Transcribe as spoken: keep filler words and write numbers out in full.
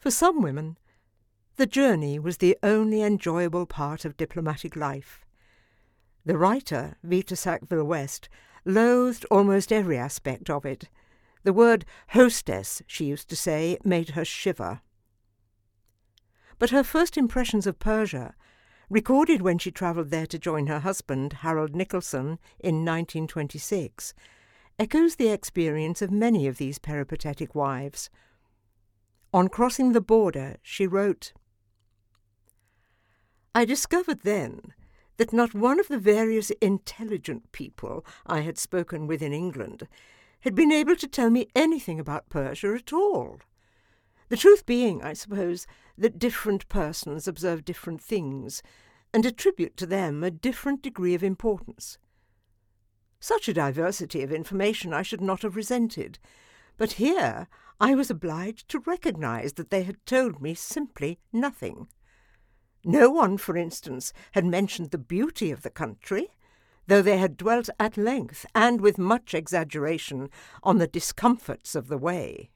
For some women, the journey was the only enjoyable part of diplomatic life. The writer, Vita Sackville-West, loathed almost every aspect of it. The word hostess, she used to say, made her shiver. But her first impressions of Persia, recorded when she travelled there to join her husband, Harold Nicholson, in nineteen twenty-six, echoes the experience of many of these peripatetic wives. On crossing the border, she wrote, "I discovered then that not one of the various intelligent people I had spoken with in England had been able to tell me anything about Persia at all. The truth being, I suppose, that different persons observe different things and attribute to them a different degree of importance. Such a diversity of information I should not have resented, but here I was obliged to recognise that they had told me simply nothing. No one, for instance, had mentioned the beauty of the country, though they had dwelt at length, and with much exaggeration, on the discomforts of the way.